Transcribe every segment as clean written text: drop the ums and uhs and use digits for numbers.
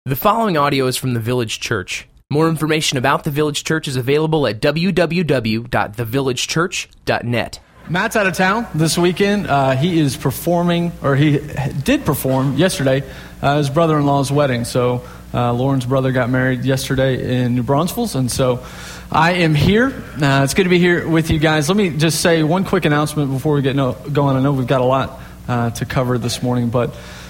The following audio is from the Village Church. More information about the Village Church is available at www.thevillagechurch.net. Matt's out of town this weekend. He is performing, or he did perform yesterday, his brother-in-law's wedding. So Lauren's brother got married yesterday in New Braunfels, and so I am here. It's good to be here with you guys. Let me just say one quick announcement before we get going. I know we've got a lot to cover this morning, but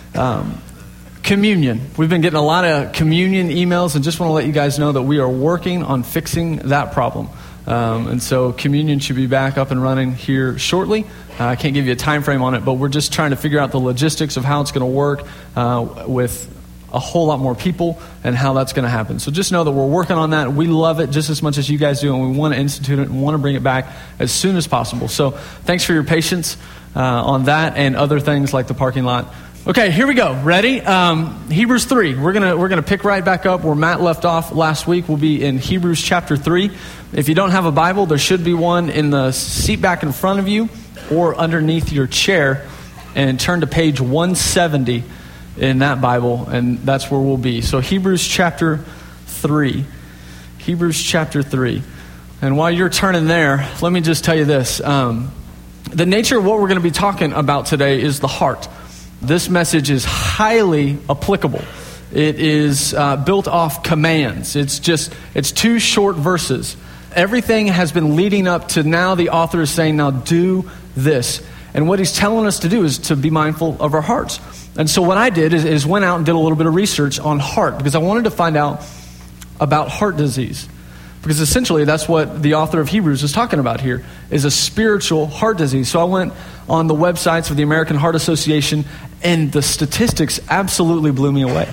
communion. We've been getting a lot of communion emails, and just want to let you guys know that we are working on fixing that problem. And so communion should be back up and running here shortly. I can't give you a time frame on it, but we're just trying to figure out the logistics of how it's going to work with a whole lot more people and how that's going to happen. So just know that we're working on that. We love it just as much as you guys do, and we want to institute it and want to bring it back as soon as possible. So thanks for your patience on that and other things like the parking lot. Okay, here we go. Ready? Hebrews 3. We're gonna pick right back up where Matt left off last week. We'll be in Hebrews chapter 3. If you don't have a Bible, there should be one in the seat back in front of you or underneath your chair. And turn to page 170 in that Bible, and that's where we'll be. So Hebrews chapter 3. Hebrews chapter 3. And while you're turning there, let me just tell you this. The nature of what we're going to be talking about today is the heart. This message is highly applicable. It is built off commands. It's two short verses. Everything has been leading up to now the author is saying, now do this. And what he's telling us to do is to be mindful of our hearts. And so what I did is went out and did a little bit of research on heart, because I wanted to find out about heart disease. Because essentially that's what the author of Hebrews is talking about here, is a spiritual heart disease. So I went on the websites of the American Heart Association, and the statistics absolutely blew me away.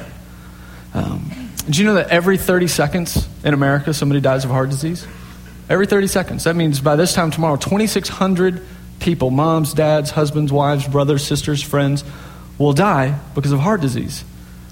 Did you know that every 30 seconds in America somebody dies of heart disease? Every 30 seconds. That means by this time tomorrow, 2,600 people, moms, dads, husbands, wives, brothers, sisters, friends, will die because of heart disease.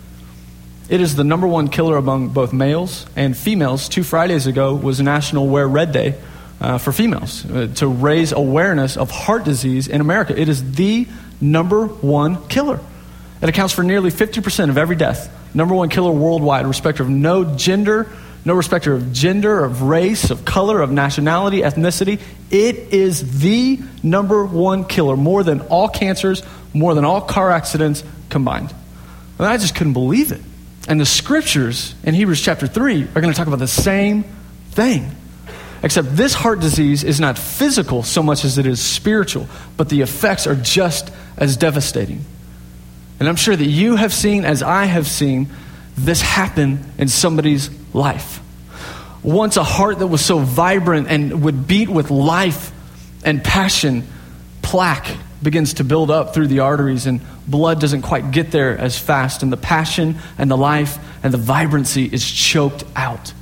It is the number one killer among both males and females. 2 Fridays ago was National Wear Red Day for females to raise awareness of heart disease in America. It is the number one killer. It accounts for nearly 50% of every death. Number one killer worldwide, respecter of no respecter of gender, of race, of color, of nationality, ethnicity. It is the number one killer, more than all cancers, more than all car accidents combined. And I just couldn't believe it. And the scriptures in Hebrews chapter 3 are going to talk about the same thing. Except this heart disease is not physical so much as it is spiritual, but the effects are just as devastating. And I'm sure that you have seen, as I have seen, this happen in somebody's life. Once a heart that was so vibrant and would beat with life and passion, plaque begins to build up through the arteries, and blood doesn't quite get there as fast, and the passion and the life and the vibrancy is choked out.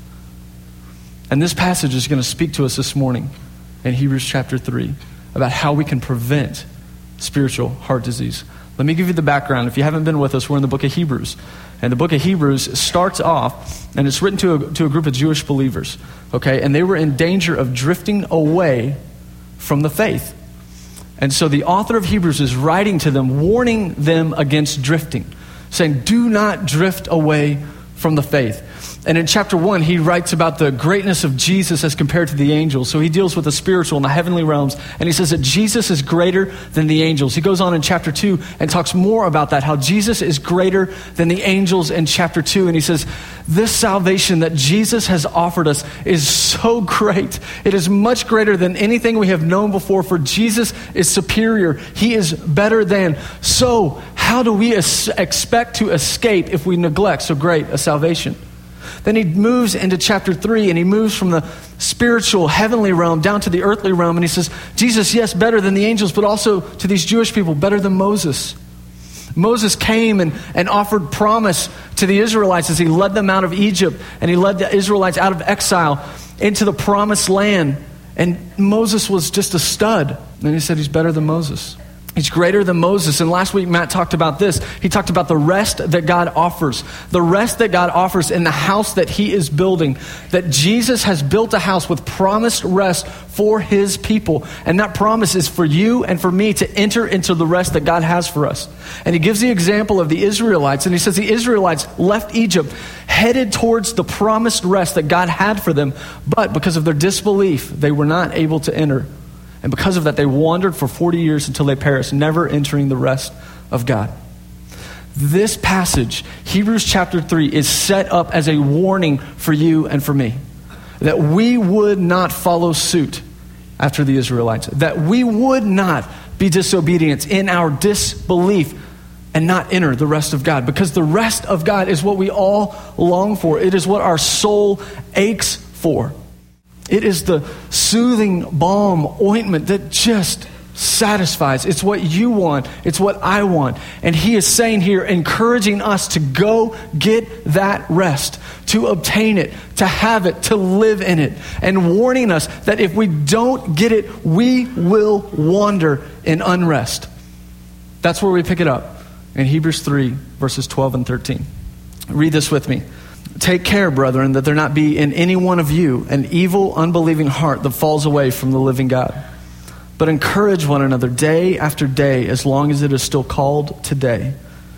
And this passage is going to speak to us this morning in Hebrews chapter 3 about how we can prevent spiritual heart disease. Let me give you the background. If you haven't been with us, we're in the book of Hebrews. And the book of Hebrews starts off, and it's written to a group of Jewish believers, okay? And they were in danger of drifting away from the faith. And so the author of Hebrews is writing to them, warning them against drifting, saying, do not drift away from the faith. And in chapter 1, he writes about the greatness of Jesus as compared to the angels. So he deals with the spiritual and the heavenly realms. And he says that Jesus is greater than the angels. He goes on in chapter 2 and talks more about that, how Jesus is greater than the angels in chapter 2. And he says, this salvation that Jesus has offered us is so great. It is much greater than anything we have known before, for Jesus is superior. He is better than. So how do we expect to escape if we neglect so great a salvation? Then he moves into chapter 3, and he moves from the spiritual heavenly realm down to the earthly realm. And he says, Jesus, yes, better than the angels, but also to these Jewish people, better than Moses. Moses came and offered promise to the Israelites as he led them out of Egypt, and he led the Israelites out of exile into the promised land. And Moses was just a stud. And he said he's better than Moses. He's greater than Moses. And last week, Matt talked about this. He talked about the rest that God offers. The rest that God offers in the house that he is building. That Jesus has built a house with promised rest for his people. And that promise is for you and for me to enter into the rest that God has for us. And he gives the example of the Israelites. And he says the Israelites left Egypt headed towards the promised rest that God had for them. But because of their disbelief, they were not able to enter. And because of that, they wandered for 40 years until they perished, never entering the rest of God. This passage, Hebrews chapter 3, is set up as a warning for you and for me. That we would not follow suit after the Israelites. That we would not be disobedient in our disbelief and not enter the rest of God. Because the rest of God is what we all long for. It is what our soul aches for. It is the soothing balm ointment that just satisfies. It's what you want. It's what I want. And he is saying here, encouraging us to go get that rest, to obtain it, to have it, to live in it, and warning us that if we don't get it, we will wander in unrest. That's where we pick it up in Hebrews 3, verses 12 and 13. Read this with me. Take care, brethren, that there not be in any one of you an evil, unbelieving heart that falls away from the living God. But encourage one another day after day, as long as it is still called today,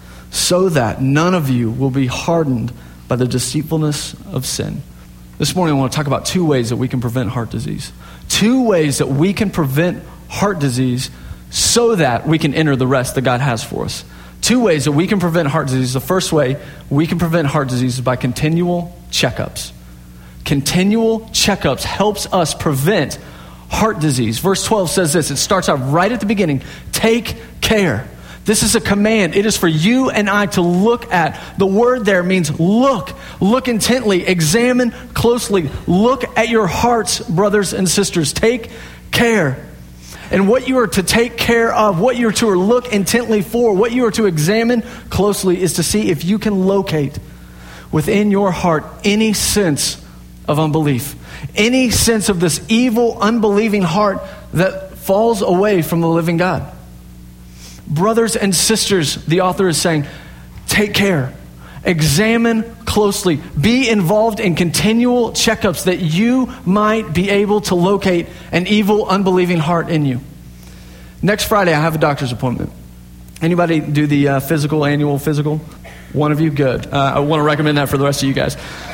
so that none of you will be hardened by the deceitfulness of sin. This morning I want to talk about 2 ways that we can prevent heart disease. 2 ways that we can prevent heart disease so that we can enter the rest that God has for us. 2 ways that we can prevent heart disease. The first way we can prevent heart disease is by continual checkups. Continual checkups helps us prevent heart disease. Verse 12 says this. It starts out right at the beginning. Take care. This is a command. It is for you and I to look at. The word there means look. Look intently. Examine closely. Look at your hearts, brothers and sisters. Take care. And what you are to take care of, what you are to look intently for, what you are to examine closely is to see if you can locate within your heart any sense of unbelief. Any sense of this evil, unbelieving heart that falls away from the living God. Brothers and sisters, the author is saying, take care. Examine closely. Be involved in continual checkups that you might be able to locate an evil, unbelieving heart in you. Next Friday, I have a doctor's appointment. Anybody do the annual physical? One of you? Good. I want to recommend that for the rest of you guys.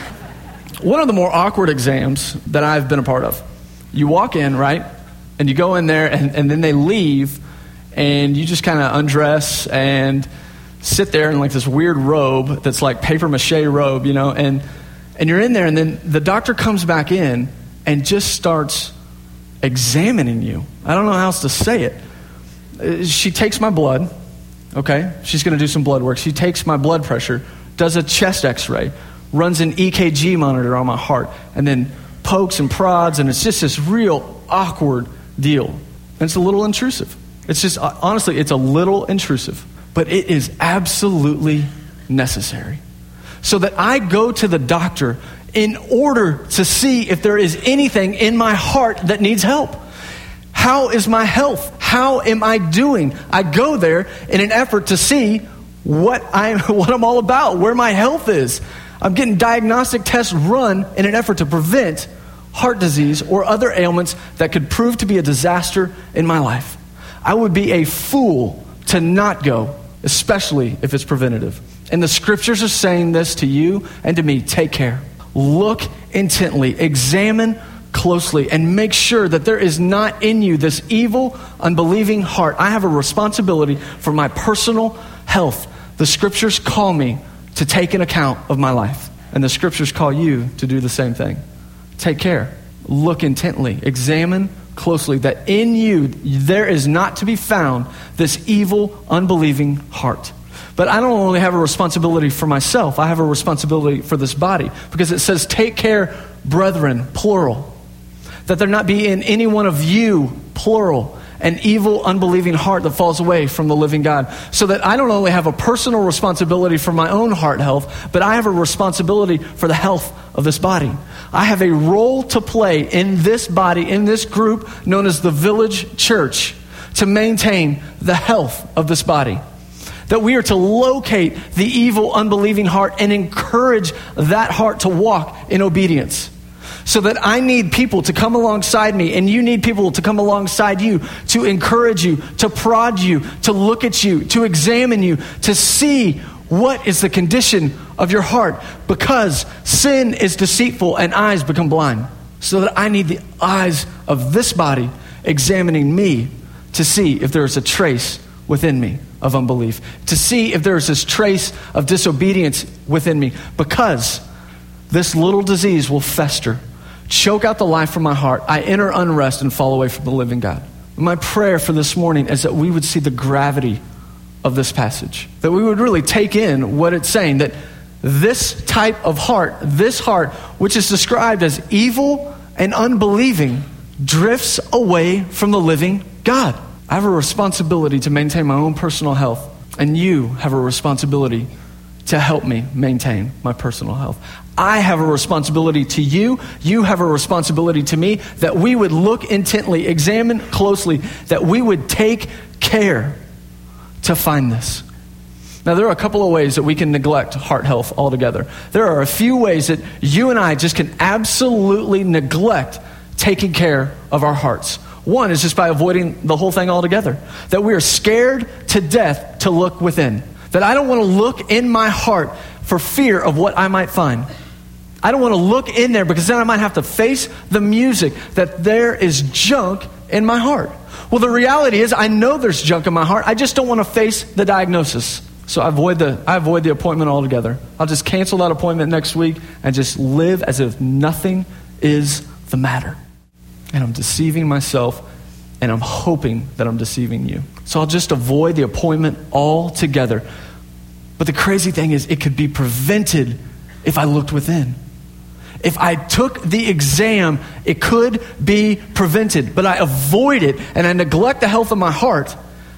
One of the more awkward exams that I've been a part of. You walk in, right? And you go in there, and then they leave, and you just kind of undress and sit there in like this weird robe that's like paper mache robe, and you're in there, and then the doctor comes back in and just starts examining you. I don't know how else to say it. She takes my blood, okay? She's going to do some blood work. She takes my blood pressure, does a chest x-ray, runs an EKG monitor on my heart, and then pokes and prods, and it's just this real awkward deal. And it's a little intrusive. It's just, honestly, it's a little intrusive. But it is absolutely necessary. So that I go to the doctor in order to see if there is anything in my heart that needs help. How is my health? How am I doing? I go there in an effort to see what I'm all about, where my health is. I'm getting diagnostic tests run in an effort to prevent heart disease or other ailments that could prove to be a disaster in my life. I would be a fool to not go, especially if it's preventative. And the scriptures are saying this to you and to me. Take care. Look intently. Examine closely and make sure that there is not in you this evil, unbelieving heart. I have a responsibility for my personal health. The scriptures call me to take an account of my life. And the scriptures call you to do the same thing. Take care. Look intently. Examine closely that in you there is not to be found this evil, unbelieving heart. But I don't only have a responsibility for myself, I have a responsibility for this body, because it says, take care, brethren, plural, that there not be in any one of you, plural, an evil, unbelieving heart that falls away from the living God. So that I don't only have a personal responsibility for my own heart health, but I have a responsibility for the health of this body. I have a role to play in this body, in this group known as the Village Church, to maintain the health of this body. That we are to locate the evil, unbelieving heart and encourage that heart to walk in obedience. So that I need people to come alongside me, and you need people to come alongside you, to encourage you, to prod you, to look at you, to examine you, to see what is the condition of your heart. Because sin is deceitful and eyes become blind. So that I need the eyes of this body examining me to see if there is a trace within me of unbelief, to see if there is this trace of disobedience within me, because this little disease will fester, choke out the life from my heart. I enter unrest and fall away from the living God. My prayer for this morning is that we would see the gravity of this passage, that we would really take in what it's saying, that this type of heart, this heart, which is described as evil and unbelieving, drifts away from the living God. I have a responsibility to maintain my own personal health, and you have a responsibility to help me maintain my personal health. I have a responsibility to you. You have a responsibility to me, that we would look intently, examine closely, that we would take care to find this. Now, there are a couple of ways that we can neglect heart health altogether. There are a few ways that you and I just can absolutely neglect taking care of our hearts. One is just by avoiding the whole thing altogether. That we are scared to death to look within. That I don't want to look in my heart for fear of what I might find. I don't want to look in there because then I might have to face the music that there is junk in my heart. Well, the reality is I know there's junk in my heart. I just don't want to face the diagnosis. So I avoid the appointment altogether. I'll just cancel that appointment next week and just live as if nothing is the matter. And I'm deceiving myself, and I'm hoping that I'm deceiving you. So I'll just avoid the appointment altogether. But the crazy thing is, it could be prevented if I looked within. If I took the exam, it could be prevented. But I avoid it, and I neglect the health of my heart.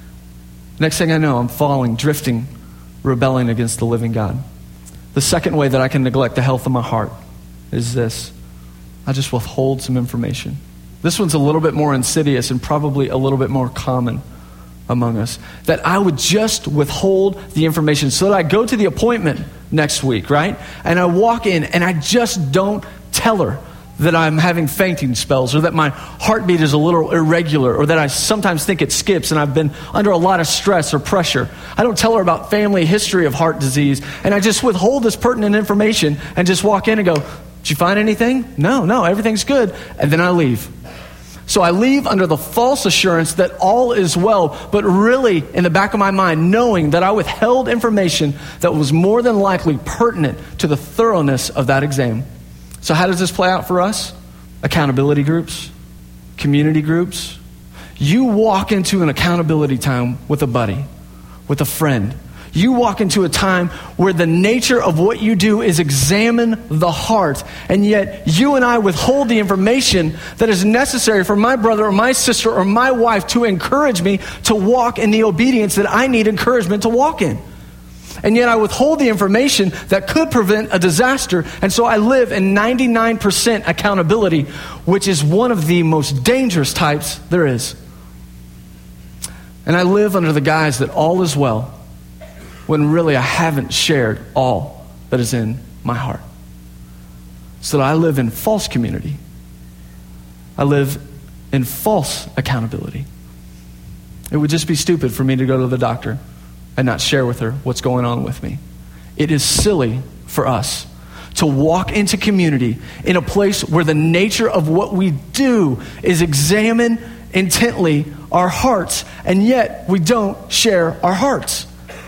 Next thing I know, I'm falling, drifting, rebelling against the living God. The second way that I can neglect the health of my heart is this. I just withhold some information. This one's a little bit more insidious and probably a little bit more common among us. That I would just withhold the information so that I go to the appointment next week, right? And I walk in and I just don't tell her that I'm having fainting spells, or that my heartbeat is a little irregular, or that I sometimes think it skips and I've been under a lot of stress or pressure. I don't tell her about family history of heart disease, and I just withhold this pertinent information and just walk in and go, "Did you find anything?" No, everything's good. And then I leave. So I leave under the false assurance that all is well, but really in the back of my mind, knowing that I withheld information that was more than likely pertinent to the thoroughness of that exam. So how does this play out for us? Accountability groups, community groups. You walk into an accountability time with a buddy, with a friend. You walk into a time where the nature of what you do is examine the heart, and yet you and I withhold the information that is necessary for my brother or my sister or my wife to encourage me to walk in the obedience that I need encouragement to walk in. And yet I withhold the information that could prevent a disaster, and so I live in 99% accountability, which is one of the most dangerous types there is. And I live under the guise that all is well, when really I haven't shared all that is in my heart. So that I live in false community. I live in false accountability. It would just be stupid for me to go to the doctor and not share with her what's going on with me. It is silly for us to walk into community in a place where the nature of what we do is examine intently our hearts, and yet we don't share our hearts.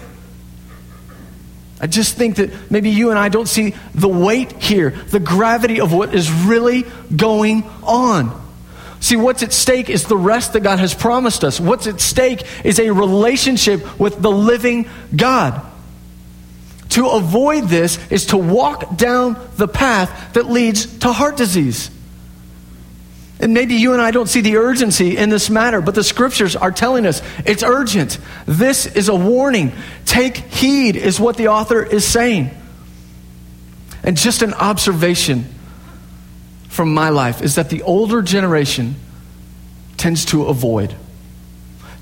I just think that maybe you and I don't see the weight here, the gravity of what is really going on. See, what's at stake is the rest that God has promised us. What's at stake is a relationship with the living God. To avoid this is to walk down the path that leads to heart disease. And maybe you and I don't see the urgency in this matter, but the scriptures are telling us it's urgent. This is a warning. Take heed is what the author is saying. And just an observation from my life is that the older generation tends to avoid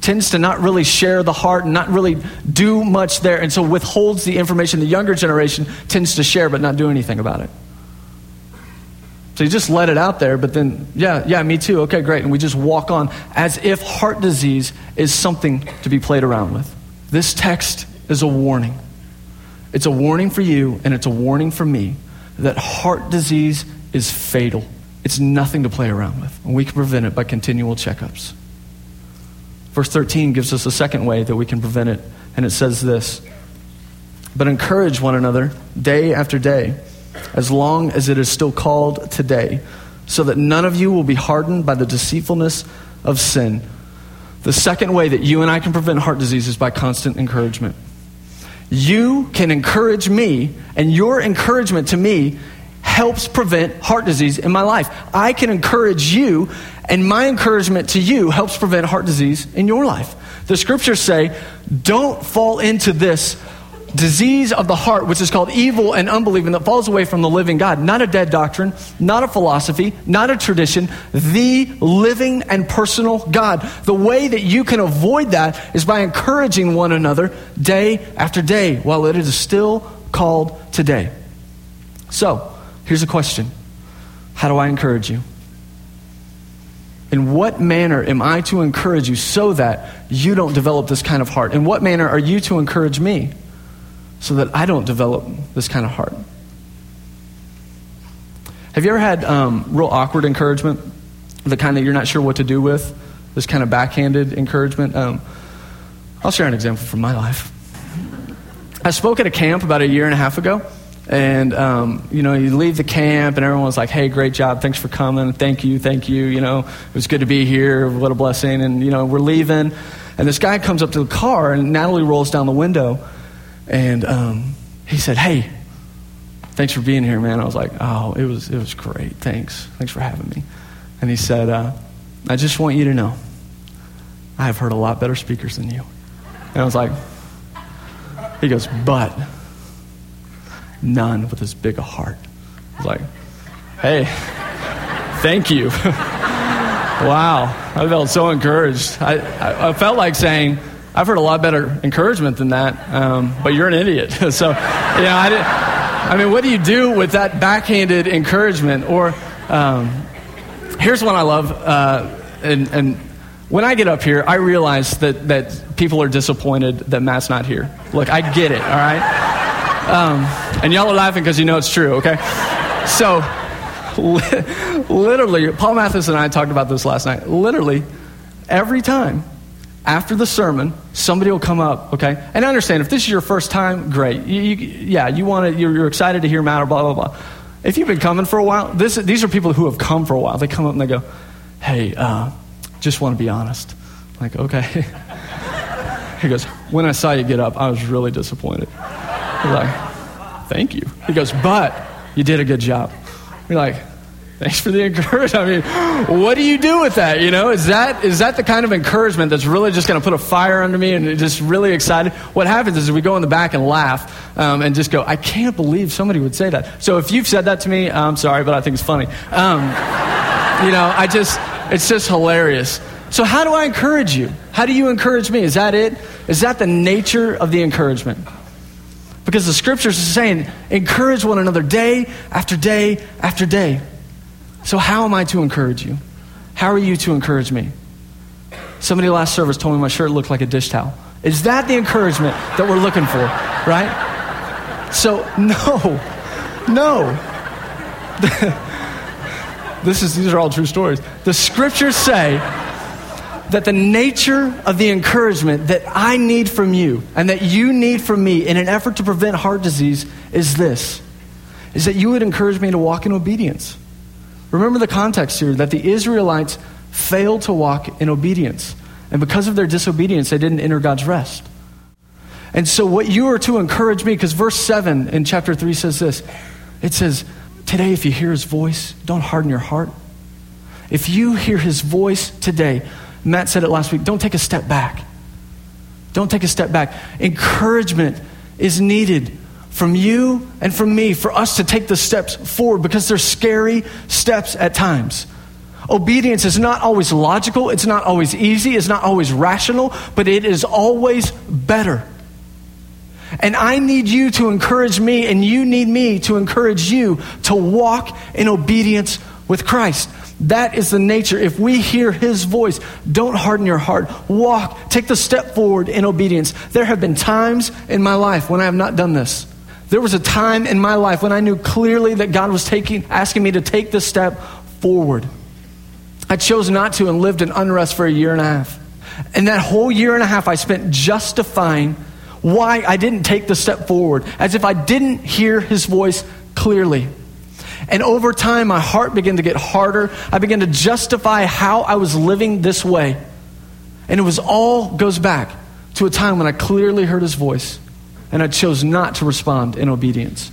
tends to not really share the heart and not really do much there, and so withholds the information the younger generation tends to share but not do anything about it. So you just let it out there, but then, yeah, me too, okay, great. And we just walk on as if heart disease is something to be played around with. This text is a warning. It's a warning for you, and it's a warning for me that heart disease is fatal. It's nothing to play around with, and we can prevent it by continual checkups. Verse 13 gives us a second way that we can prevent it, and it says this: "But encourage one another day after day, as long as it is still called today, so that none of you will be hardened by the deceitfulness of sin." The second way that you and I can prevent heart disease is by constant encouragement. You can encourage me, and your encouragement to me helps prevent heart disease in my life. I can encourage you, and my encouragement to you helps prevent heart disease in your life. The scriptures say, don't fall into this disease of the heart, which is called evil and unbelieving, that falls away from the living God. Not a dead doctrine, not a philosophy, not a tradition, the living and personal God. The way that you can avoid that is by encouraging one another day after day while it is still called today. So, here's a question. How do I encourage you? In what manner am I to encourage you so that you don't develop this kind of heart? In what manner are you to encourage me so that I don't develop this kind of heart? Have you ever had real awkward encouragement? The kind that you're not sure what to do with? This kind of backhanded encouragement? I'll share an example from my life. I spoke at a camp about 1.5 years ago. And, you leave the camp and everyone's like, hey, great job. Thanks for coming. Thank you. It was good to be here. What a blessing. And, we're leaving. And this guy comes up to the car and Natalie rolls down the window. And he said, hey, thanks for being here, man. I was like, oh, it was great. Thanks for having me. And he said, I just want you to know, I have heard a lot better speakers than you. And I was like, he goes, but none with as big a heart. I was like, hey, thank you. Wow, I felt so encouraged. I felt like saying, I've heard a lot better encouragement than that, but you're an idiot. So, what do you do with that backhanded encouragement? Or here's one I love, and when I get up here, I realize that people are disappointed that Matt's not here. Look, I get it, all right? And y'all are laughing because you know it's true, okay? So, literally, Paul Mathis and I talked about this last night. Literally, every time after the sermon, somebody will come up, okay? And I understand, if this is your first time, great. You're excited to hear Matt or blah, blah, blah. If you've been coming for a while, these are people who have come for a while. They come up and they go, hey, just want to be honest. I'm like, okay. He goes, when I saw you get up, I was really disappointed. We're like, thank you. He goes, but you did a good job. We're like, thanks for the encouragement. What do you do with that? Is that the kind of encouragement that's really just going to put a fire under me and just really excited? What happens is we go in the back and laugh and just go, I can't believe somebody would say that. So if you've said that to me, I'm sorry, but I think it's funny. It's just hilarious. So how do I encourage you? How do you encourage me? Is that it? Is that the nature of the encouragement? Because the scriptures are saying, encourage one another day after day after day. So how am I to encourage you? How are you to encourage me? Somebody last service told me my shirt looked like a dish towel. Is that the encouragement that we're looking for, right? So, no. These are all true stories. The scriptures say that the nature of the encouragement that I need from you and that you need from me in an effort to prevent heart disease is that you would encourage me to walk in obedience. Remember the context here, that the Israelites failed to walk in obedience. And because of their disobedience, they didn't enter God's rest. And so what you are to encourage me, because verse 7 in chapter 3 says this. It says, today if you hear his voice, don't harden your heart. If you hear his voice today, Matt said it last week, don't take a step back. Don't take a step back. Encouragement is needed from you and from me for us to take the steps forward because they're scary steps at times. Obedience is not always logical, it's not always easy, it's not always rational, but it is always better. And I need you to encourage me, and you need me to encourage you to walk in obedience with Christ. That is the nature. If we hear his voice, don't harden your heart. Walk, take the step forward in obedience. There have been times in my life when I have not done this. There was a time in my life when I knew clearly that God was asking me to take this step forward. I chose not to and lived in unrest for 1.5 years. And that whole 1.5 years I spent justifying why I didn't take the step forward, as if I didn't hear his voice clearly. And over time, my heart began to get harder. I began to justify how I was living this way. And it was all goes back to a time when I clearly heard his voice and I chose not to respond in obedience.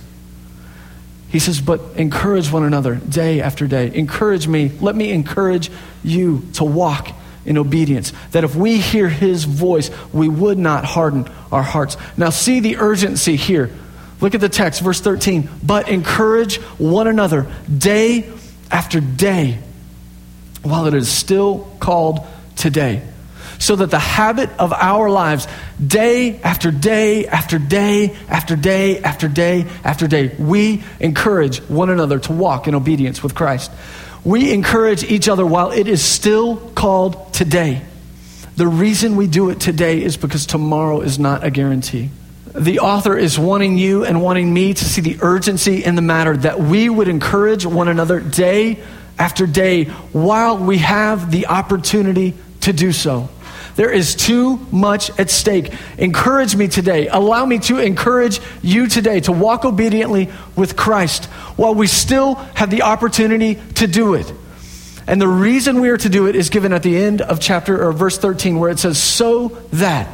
He says, but encourage one another day after day. Encourage me. Let me encourage you to walk in obedience. That if we hear his voice, we would not harden our hearts. Now see the urgency here. Look at the text, verse 13. But encourage one another day after day while it is still called today. So that the habit of our lives, day after day after day after day after day after day, we encourage one another to walk in obedience with Christ. We encourage each other while it is still called today. The reason we do it today is because tomorrow is not a guarantee. The author is wanting you and wanting me to see the urgency in the matter, that we would encourage one another day after day while we have the opportunity to do so. There is too much at stake. Encourage me today. Allow me to encourage you today to walk obediently with Christ while we still have the opportunity to do it. And the reason we are to do it is given at the end of verse 13, where it says, so that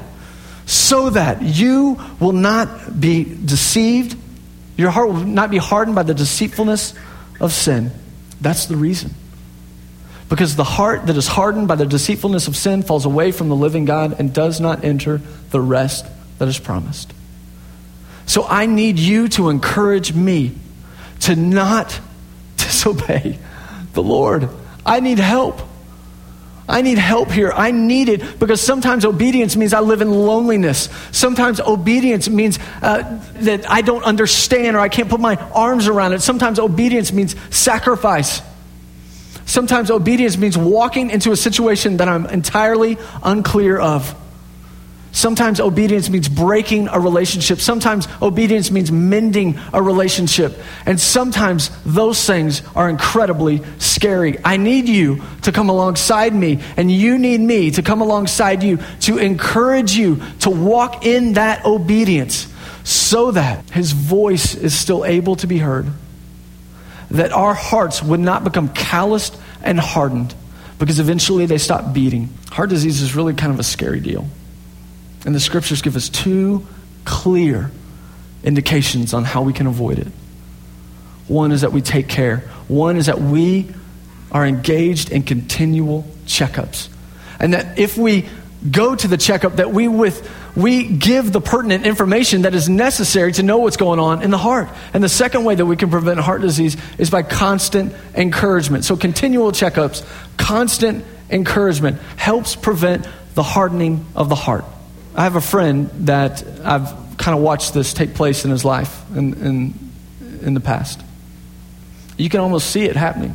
you will not be deceived, your heart will not be hardened by the deceitfulness of sin. That's the reason. Because the heart that is hardened by the deceitfulness of sin falls away from the living God and does not enter the rest that is promised. So I need you to encourage me to not disobey the Lord. I need help. I need help here. I need it because sometimes obedience means I live in loneliness. Sometimes obedience means that I don't understand or I can't put my arms around it. Sometimes obedience means sacrifice. Sometimes obedience means walking into a situation that I'm entirely unclear of. Sometimes obedience means breaking a relationship. Sometimes obedience means mending a relationship. And sometimes those things are incredibly scary. I need you to come alongside me, and you need me to come alongside you to encourage you to walk in that obedience so that his voice is still able to be heard. That our hearts would not become calloused and hardened because eventually they stop beating. Heart disease is really kind of a scary deal. And the scriptures give us two clear indications on how we can avoid it. One is that we take care. One is that we are engaged in continual checkups. And that if we go to the checkup, that we give the pertinent information that is necessary to know what's going on in the heart. And the second way that we can prevent heart disease is by constant encouragement. So continual checkups, constant encouragement helps prevent the hardening of the heart. I have a friend that I've kind of watched this take place in his life in the past. You can almost see it happening.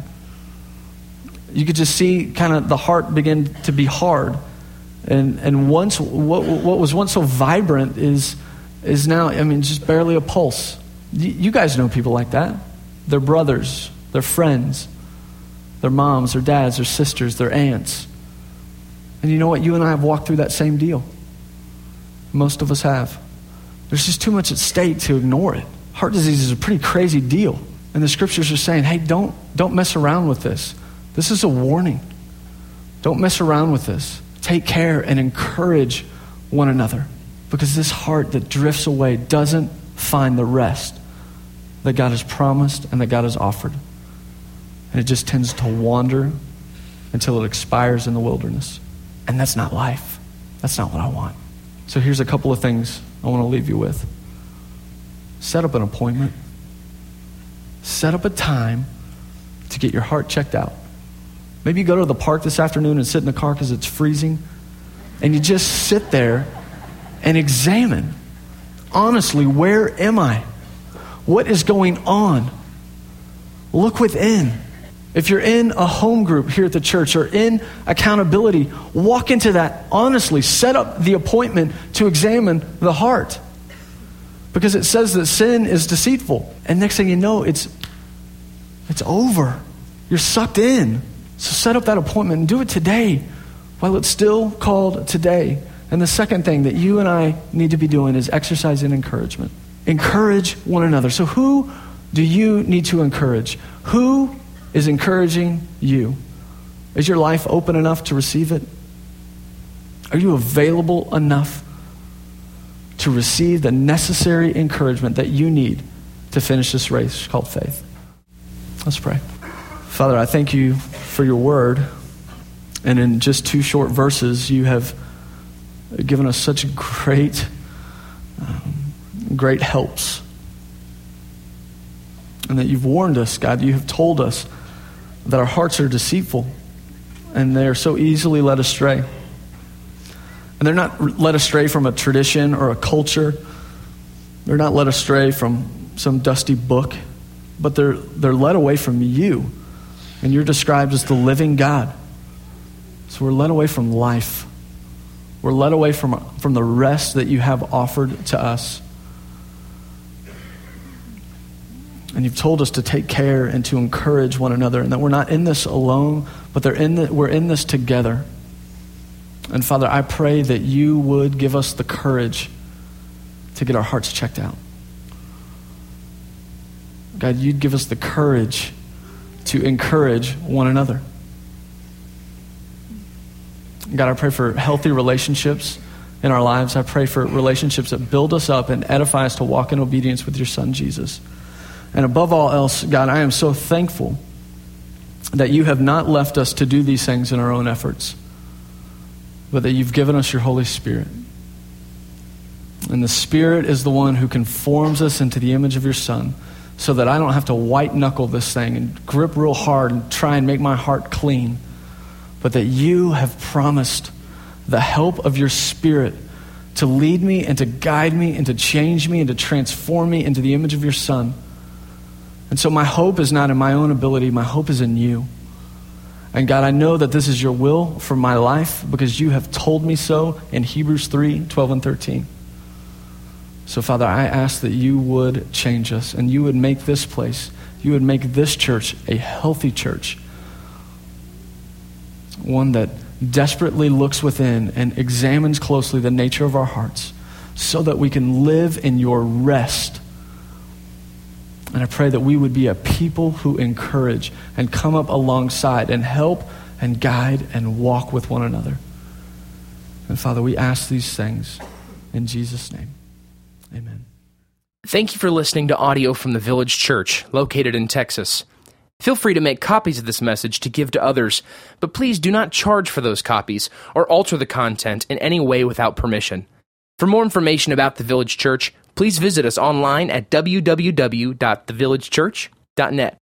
You could just see kind of the heart begin to be hard. And once what was once so vibrant is now, just barely a pulse. You guys know people like that. Their brothers, their friends, their moms, their dads, their sisters, their aunts. And you know what? You and I have walked through that same deal. Most of us have. There's just too much at stake to ignore it. Heart disease is a pretty crazy deal. And the scriptures are saying, hey, don't mess around with this. This is a warning. Don't mess around with this. Take care and encourage one another. Because this heart that drifts away doesn't find the rest that God has promised and that God has offered. And it just tends to wander until it expires in the wilderness. And that's not life. That's not what I want. So here's a couple of things I want to leave you with. Set up an appointment. Set up a time to get your heart checked out. Maybe you go to the park this afternoon and sit in the car because it's freezing, and you just sit there and examine, honestly, where am I? What is going on? Look within. If you're in a home group here at the church or in accountability, walk into that honestly. Set up the appointment to examine the heart. Because it says that sin is deceitful. And next thing you know, it's over. You're sucked in. So set up that appointment and do it today while it's still called today. And the second thing that you and I need to be doing is exercising encouragement. Encourage one another. So who do you need to encourage? Who is encouraging you? Is your life open enough to receive it? Are you available enough to receive the necessary encouragement that you need to finish this race called faith? Let's pray. Father, I thank you for your word. And in just 2 short verses, you have given us such great helps. And that you've warned us, God. You have told us that our hearts are deceitful and they are so easily led astray. And they're not led astray from a tradition or a culture. They're not led astray from some dusty book, but they're led away from you. And you're described as the living God. So we're led away from life. We're led away from the rest that you have offered to us. And you've told us to take care and to encourage one another, and that we're not in this alone, but we're in this together. And Father, I pray that you would give us the courage to get our hearts checked out. God, you'd give us the courage to encourage one another. God, I pray for healthy relationships in our lives. I pray for relationships that build us up and edify us to walk in obedience with your Son, Jesus. And above all else, God, I am so thankful that you have not left us to do these things in our own efforts, but that you've given us your Holy Spirit. And the Spirit is the one who conforms us into the image of your Son, so that I don't have to white-knuckle this thing and grip real hard and try and make my heart clean, but that you have promised the help of your Spirit to lead me and to guide me and to change me and to transform me into the image of your Son. And so my hope is not in my own ability. My hope is in you. And God, I know that this is your will for my life because you have told me so in Hebrews 3:12 and 13. So Father, I ask that you would change us and you would make this place, you would make this church a healthy church. One that desperately looks within and examines closely the nature of our hearts so that we can live in your rest. And I pray that we would be a people who encourage and come up alongside and help and guide and walk with one another. And Father, we ask these things in Jesus' name. Amen. Thank you for listening to audio from the Village Church, located in Texas. Feel free to make copies of this message to give to others, but please do not charge for those copies or alter the content in any way without permission. For more information about the Village Church, please visit us online at www.thevillagechurch.net.